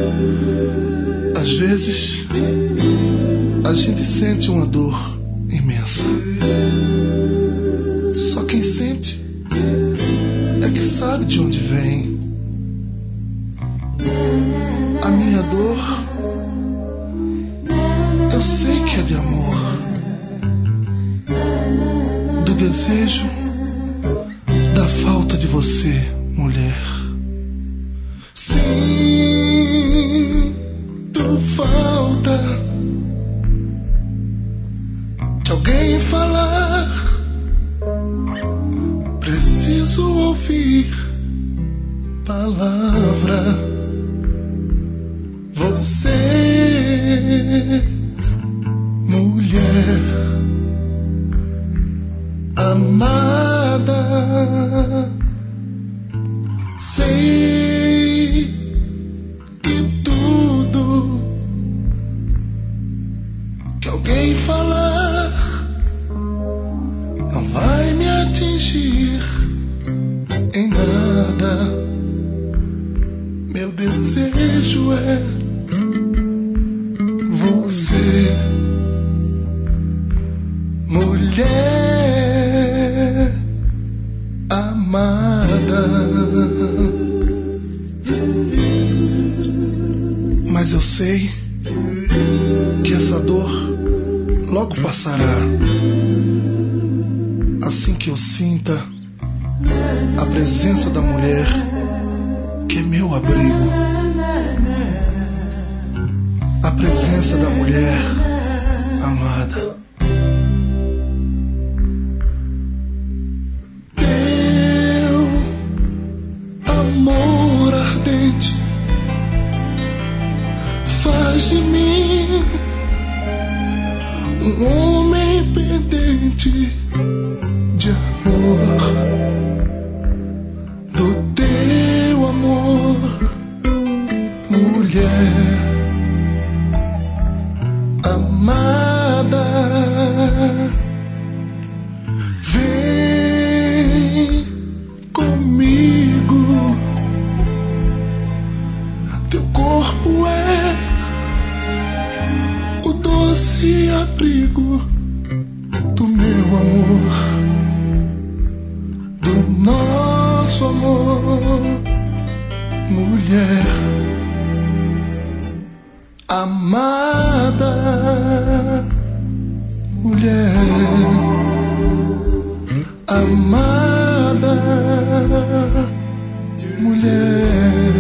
Às vezes, a gente sente uma dor imensa. Só quem sente é que sabe de onde vem. A minha dor, eu sei que é de amor, do desejo, da falta de você, mulher. Sinto falta de alguém falar. Preciso ouvir palavra. Você, mulher amada, sei que tudo que alguém falar não vai me atingir em nada. Meu desejo é você, mulher amada. Mas eu sei que essa dor logo passará, assim que eu sinta a presença da mulher que é meu abrigo. A presença da mulher amada. Teu amor ardente faz de mim um homem pendente de amor. Do teu amor, mulher amada, vem comigo. Teu corpo é o doce abrigo do meu amor, do nosso amor, mulher amada, mulher amada, mulher.